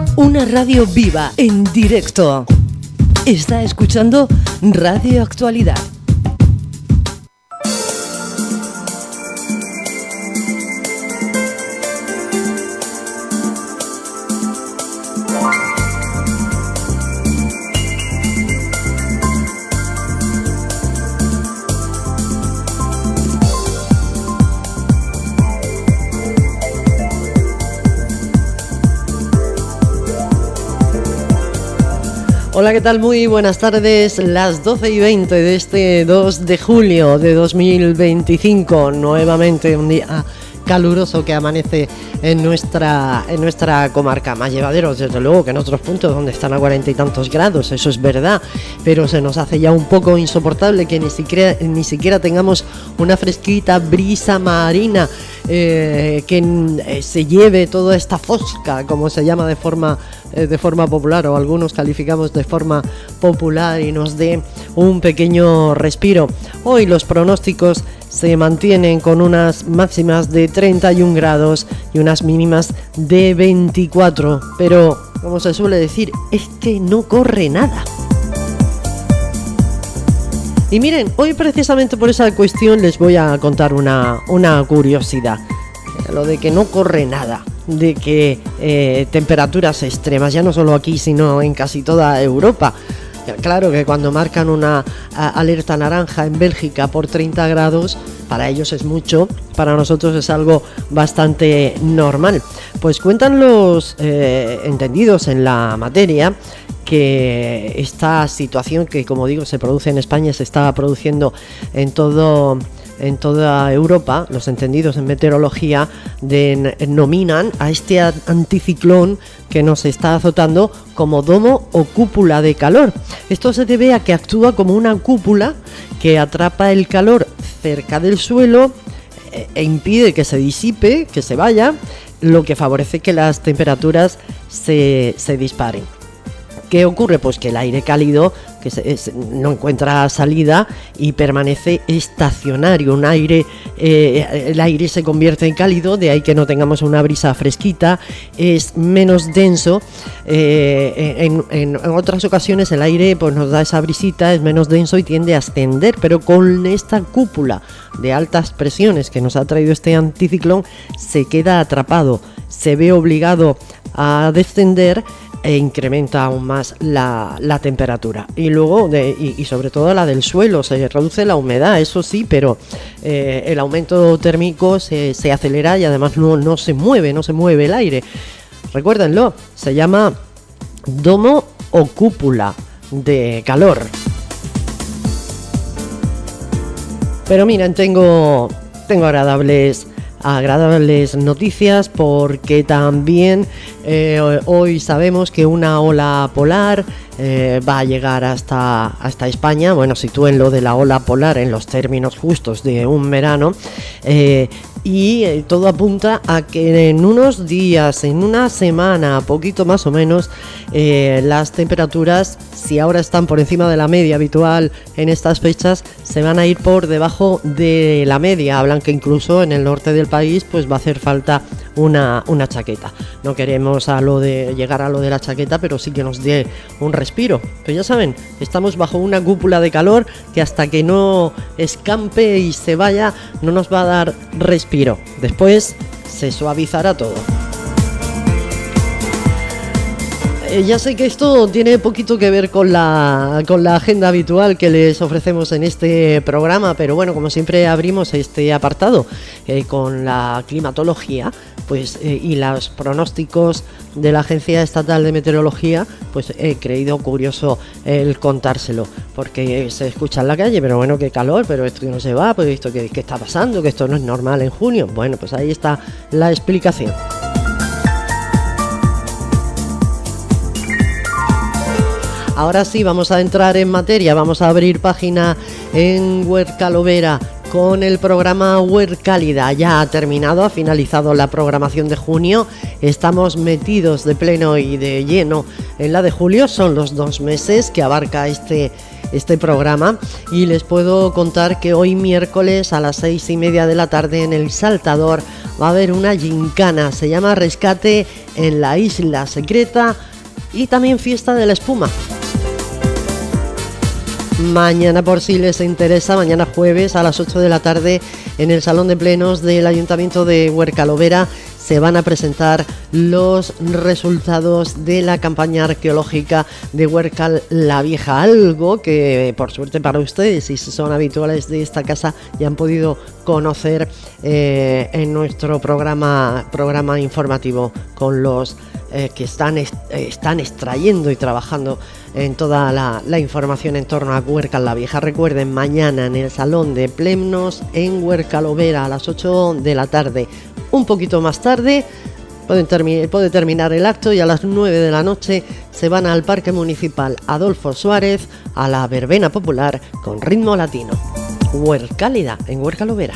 Una radio viva, en directo. Está escuchando Radio Actualidad. Hola, ¿qué tal? Muy buenas tardes, las 12:20 de este 2 de julio de 2025, nuevamente un día caluroso que amanece en nuestra comarca. Más llevaderos, desde luego, que en otros puntos donde están a 40 y tantos grados, eso es verdad, pero se nos hace ya un poco insoportable que ni siquiera tengamos una fresquita brisa marina que se lleve toda esta fosca, como se llama de forma popular, o algunos calificamos de forma popular, y nos dé un pequeño respiro. Hoy los pronósticos se mantienen con unas máximas de 31 grados y unas mínimas de 24, pero como se suele decir, es que no corre nada. Y miren, hoy precisamente por esa cuestión les voy a contar una curiosidad, lo de que no corre nada, de que temperaturas extremas, ya no solo aquí sino en casi toda Europa. Claro que cuando marcan una alerta naranja en Bélgica por 30 grados, para ellos es mucho, para nosotros es algo bastante normal. Pues cuentan los entendidos en la materia que esta situación, que como digo se produce en España, se está produciendo en toda Europa. Los entendidos en meteorología denominan a este anticiclón que nos está azotando como domo o cúpula de calor. Esto se debe a que actúa como una cúpula que atrapa el calor cerca del suelo e impide que se disipe, que se vaya, lo que favorece que las temperaturas se disparen. ¿Qué ocurre? Pues que el aire cálido no encuentra salida y permanece estacionario. El aire se convierte en cálido, de ahí que no tengamos una brisa fresquita, es menos denso. En otras ocasiones el aire pues nos da esa brisita, es menos denso y tiende a ascender, pero con esta cúpula de altas presiones que nos ha traído este anticiclón se queda atrapado, se ve obligado a descender e incrementa aún más la temperatura. Y luego, y sobre todo la del suelo, se reduce la humedad, eso sí, pero el aumento térmico se acelera y además no se mueve el aire. Recuérdenlo, se llama domo o cúpula de calor. Pero miren, tengo agradables noticias, porque también hoy sabemos que una ola polar va a llegar hasta España. Bueno, sitúenlo de la ola polar en los términos justos de un verano, y todo apunta a que en unos días, en una semana, poquito más o menos, las temperaturas, si ahora están por encima de la media habitual en estas fechas, se van a ir por debajo de la media. Hablan que incluso en el norte del país pues va a hacer falta una chaqueta. No queremos llegar a lo de la chaqueta, pero sí que nos dé un respiro. Pero ya saben, estamos bajo una cúpula de calor que hasta que no escampe y se vaya no nos va a dar respiro. Después se suavizará todo. Ya sé que esto tiene poquito que ver con la agenda habitual que les ofrecemos en este programa, pero bueno, como siempre abrimos este apartado con la climatología, pues y los pronósticos de la Agencia Estatal de Meteorología, pues he creído curioso el contárselo, porque se escucha en la calle, pero bueno, qué calor, pero esto no se va, pues esto qué está pasando, que esto no es normal en junio. Bueno, pues ahí está la explicación. Ahora sí, vamos a entrar en materia, vamos a abrir página en Huercalovera con el programa Huercálida. Ya ha terminado, ha finalizado la programación de junio, estamos metidos de pleno y de lleno en la de julio. Son los 2 meses que abarca este programa, y les puedo contar que hoy miércoles a las 6:30 de la tarde en El Saltador va a haber una gincana, se llama Rescate en la Isla Secreta y también Fiesta de la Espuma. Mañana, por si les interesa, mañana jueves a las 8 de la tarde en el Salón de Plenos del Ayuntamiento de Huerca-Lovera se van a presentar los resultados de la campaña arqueológica de Huerca la Vieja, algo que por suerte para ustedes, si son habituales de esta casa, ya han podido conocer en nuestro programa informativo con los que están extrayendo y trabajando en toda la información en torno a Huerca la Vieja. Recuerden, mañana en el Salón de Plenos en Huerca-Lovera a las 8 de la tarde. Un poquito más tarde puede terminar el acto y a las 9 de la noche se van al Parque Municipal Adolfo Suárez a la verbena popular con ritmo latino. Huercálida en Huerca-Lovera.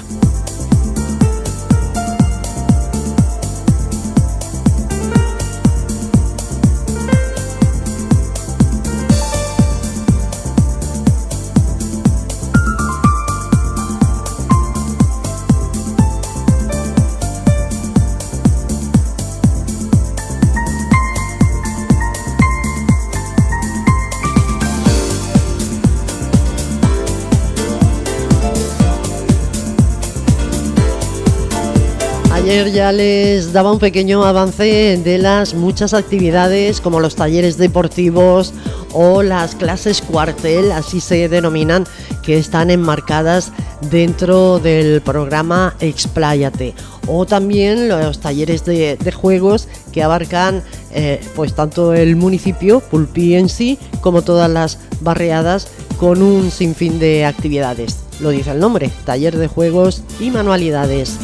Ayer ya les daba un pequeño avance de las muchas actividades como los talleres deportivos o las clases cuartel, así se denominan, que están enmarcadas dentro del programa Expláyate, o también los talleres de juegos que abarcan pues tanto el municipio, Pulpí en sí, como todas las barriadas, con un sinfín de actividades. Lo dice el nombre, taller de juegos y manualidades.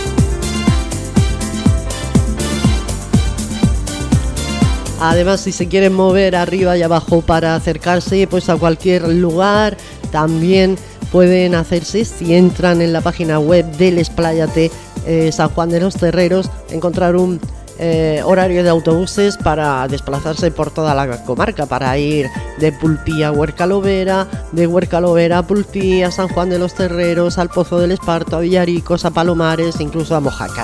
Además, si se quieren mover arriba y abajo para acercarse pues a cualquier lugar, también pueden hacerse. Si entran en la página web del Expláyate San Juan de los Terreros, encontrar un horario de autobuses para desplazarse por toda la comarca, para ir de Pulpí a Huerca-Lovera, de Huerca-Lovera a Pulpí, a San Juan de los Terreros, al Pozo del Esparto, a Villaricos, a Palomares, incluso a Mojácar.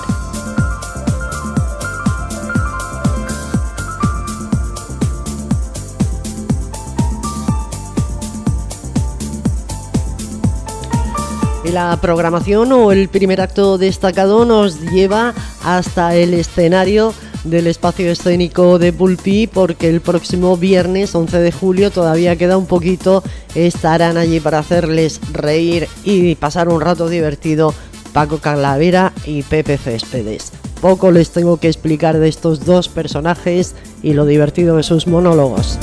Y la programación o el primer acto destacado nos lleva hasta el escenario del espacio escénico de Pulpí, porque el próximo viernes 11 de julio, todavía queda un poquito, estarán allí para hacerles reír y pasar un rato divertido Paco Calavera y Pepe Céspedes. Poco les tengo que explicar de estos dos personajes y lo divertido de sus monólogos.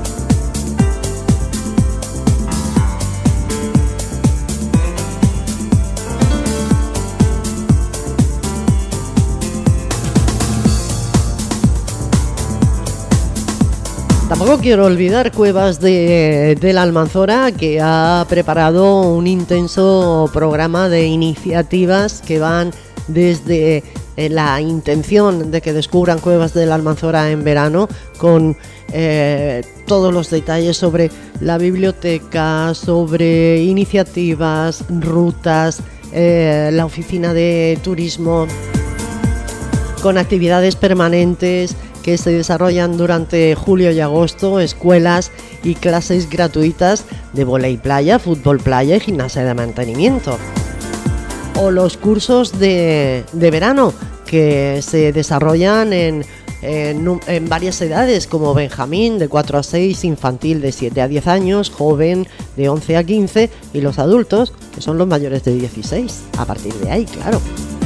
Tampoco quiero olvidar Cuevas de la Almanzora, que ha preparado un intenso programa de iniciativas que van desde la intención de que descubran Cuevas de la Almanzora en verano, con todos los detalles sobre la biblioteca, sobre iniciativas, rutas, la oficina de turismo, con actividades permanentes que se desarrollan durante julio y agosto, escuelas y clases gratuitas de vóley playa, fútbol playa y gimnasia de mantenimiento. O los cursos de verano que se desarrollan en varias edades, como Benjamín de 4 a 6, infantil de 7 a 10 años, joven de 11 a 15 y los adultos, que son los mayores de 16, a partir de ahí, claro.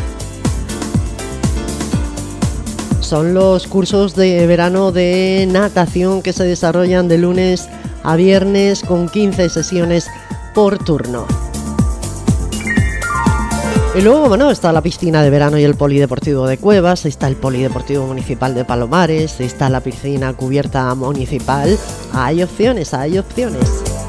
Son los cursos de verano de natación que se desarrollan de lunes a viernes con 15 sesiones por turno. Y luego, bueno, está la piscina de verano y el polideportivo de Cuevas, está el polideportivo municipal de Palomares, está la piscina cubierta municipal. Hay opciones, hay opciones.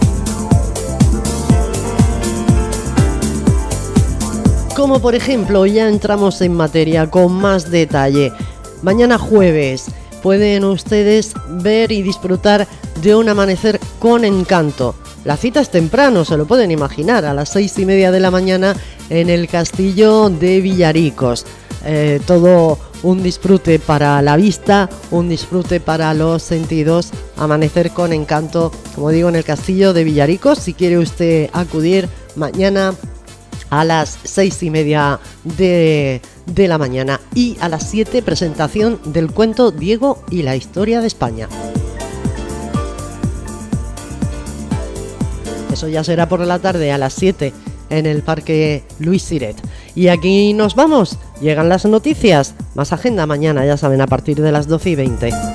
Como por ejemplo, ya entramos en materia con más detalle. Mañana jueves pueden ustedes ver y disfrutar de un amanecer con encanto. La cita es temprano, se lo pueden imaginar, a las 6:30 de la mañana en el castillo de Villaricos. todo un disfrute para la vista, un disfrute para los sentidos, amanecer con encanto, como digo, en el castillo de Villaricos. Si quiere usted acudir mañana a las 6:30 de la mañana, y a las 7 presentación del cuento Diego y la historia de España. Eso ya será por la tarde a las 7 en el Parque Luis Siret. Y aquí nos vamos, llegan las noticias, más agenda mañana, ya saben, a partir de las 12:20.